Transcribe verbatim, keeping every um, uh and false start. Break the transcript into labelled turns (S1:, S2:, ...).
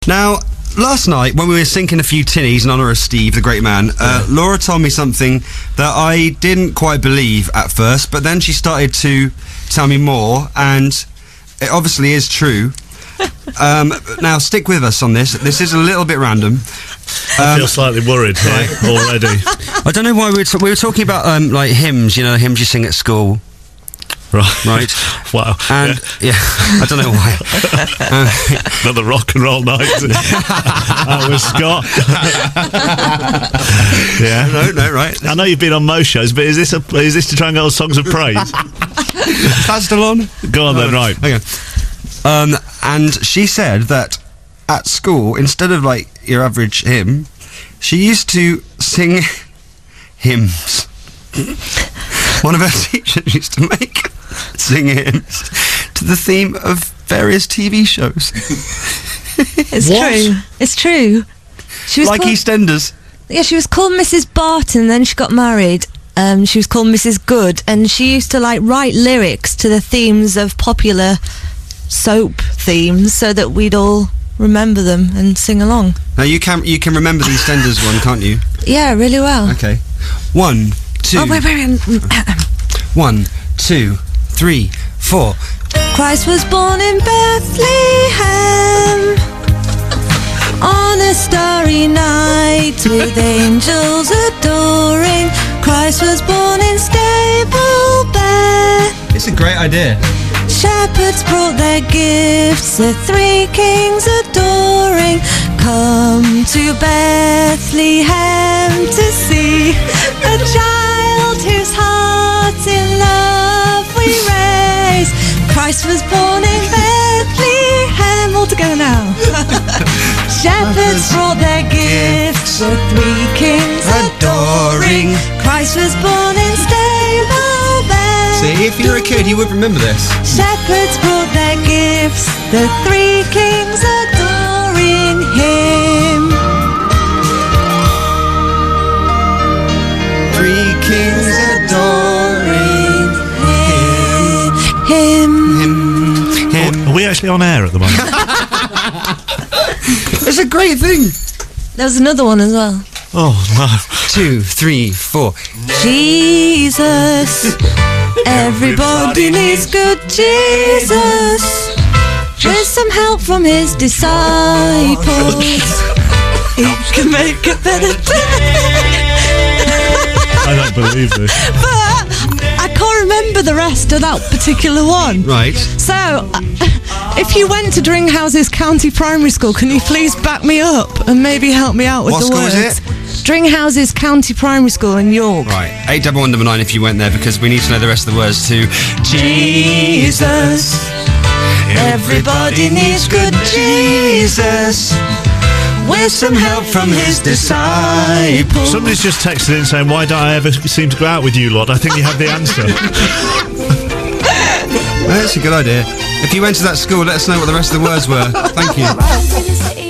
S1: Now, last night, when we were sinking a few tinnies in honour of Steve, the great man, uh, yeah. Laura told me something that I didn't quite believe at first, but then she started to tell me more, and it obviously is true. um, now, stick with us on this. This is a little bit random.
S2: Um, I feel slightly worried here already.
S1: I don't know why we were, t- we were talking about um, like hymns, you know, hymns you sing at school.
S2: Right.
S1: Right.
S2: Wow.
S1: And, yeah, yeah I don't know why.
S2: uh, Another rock and roll night. That was Scott. Yeah.
S1: No, no, right.
S2: I know you've been on most shows, but is this a, is this to try and get all songs of praise?
S1: That's still on?
S2: Go on then, right.
S1: Okay. Um, and she said that at school, instead of, like, your average hymn, she used to sing hymns. One of her teachers used to make sing hymns to the theme of various T V shows.
S3: It's what? true. It's true. She was
S1: like
S3: called,
S1: EastEnders.
S3: Yeah, she was called Missus Barton, then she got married. Um, she was called Missus Good, and she used to like write lyrics to the themes of popular soap themes so that we'd all remember them and sing along.
S1: Now you can you can remember the EastEnders one, can't you?
S3: Yeah, really well.
S1: Okay. One, two.
S3: Oh, wait, wait, wait.
S1: One, two, three, four.
S3: Christ was born in Bethlehem on a starry night with angels adoring. Christ was born in stable bed.
S1: It's a great idea.
S3: Shepherds brought their gifts, the three kings adoring. Come to Bethlehem to see a child whose hearts in love we raise. Christ was born in Bethlehem. All together now. Shepherds brought their gifts, the three kings adoring. Christ was born in stable bed.
S1: See, if you're a kid, you would remember this.
S3: Shepherds brought their gifts, the three kings adoring him.
S1: Three kings adoring him.
S3: Him.
S1: Him. Him.
S2: Are we actually on air at the moment?
S1: It's a great thing.
S3: There was another one as well.
S2: Oh, no.
S1: Two, three, four.
S3: Jesus. Everybody needs good Jesus. With some help from his disciples, he can make it better.
S2: I don't believe this.
S3: But I can't remember the rest of that particular one.
S1: Right.
S3: So, uh, if you went to Dringhouse's County Primary School, can you please back me up and maybe help me out with
S1: what
S3: the
S1: words?
S3: What school
S1: is it?
S3: Dringhouse's County Primary School in York.
S1: Right. Eight double one double nine if you went there, because we need to know the rest of the words to Jesus. Everybody needs good Jesus. With some help from his disciples.
S2: Somebody's just texted in saying, why don't I ever seem to go out with you lot? I think you have the answer.
S1: That's a good idea. If you went to that school, let us know what the rest of the words were. Thank you.